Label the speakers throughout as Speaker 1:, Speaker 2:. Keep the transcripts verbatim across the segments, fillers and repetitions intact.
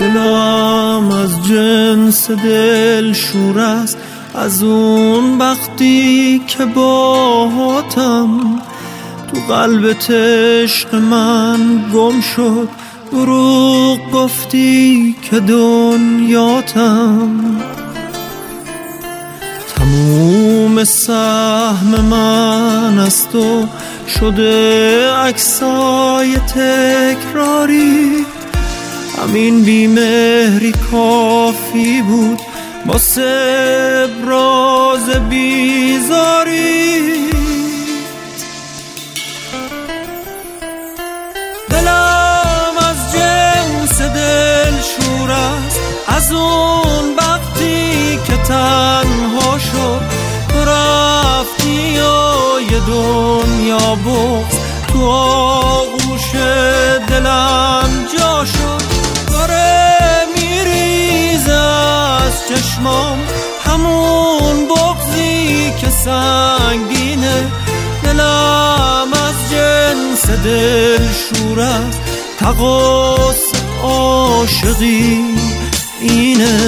Speaker 1: دلم از جنس دل شور است، از اون وقتی که باهاتم تو قلب عشق من گم شد. دروغ گفتی که دنیاتم، تموم سهم من از تو شده عکسای تکراری. همین بیمهری کافی بود واسه ابراز بیزاری. دلم از جنس دل شور است، از اون وقتی که تنها شد. تو رفتی و یه دنیا بغض تو آغوش دلم جا شد. داره میریزه از چشمام همون بغضی که سنگینه. دلم از جنس دل شور است، تقاص عاشقی اینه.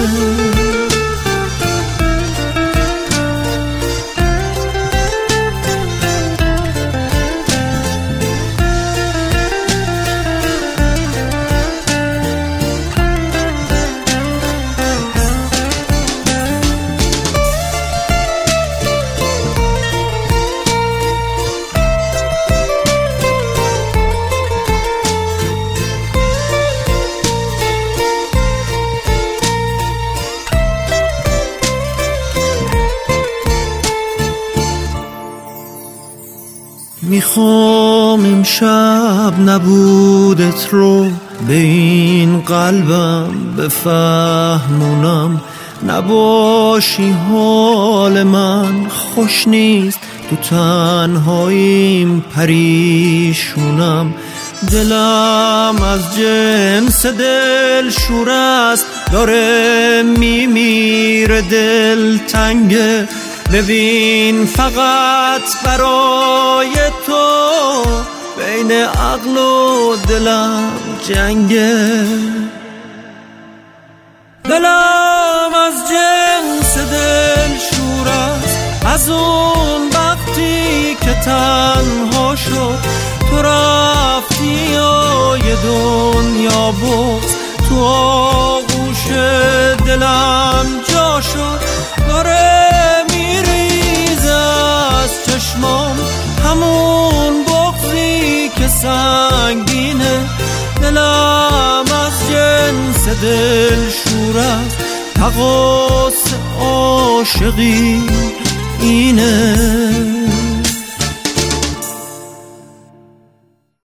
Speaker 1: میخوام امشب نبودت رو به این قلبم بفهمونم. نباشی حال من خوش نیست، تو تنهاییم پریشونم. دلم از جنس دل شور است، داره میمیره دل تنگه. ببین فقط برای تو بین عقل و دلم جنگه. دلم از جنس دل شور است، از اون وقتی که تنها شد. تو رفتی و یه دنیا بغض تو آغوش دلم جا شد. داره میریزه از چشمام همون بغضی که سنگینه. دلم از جنس دل شور است، تقاص عاشقی اینه.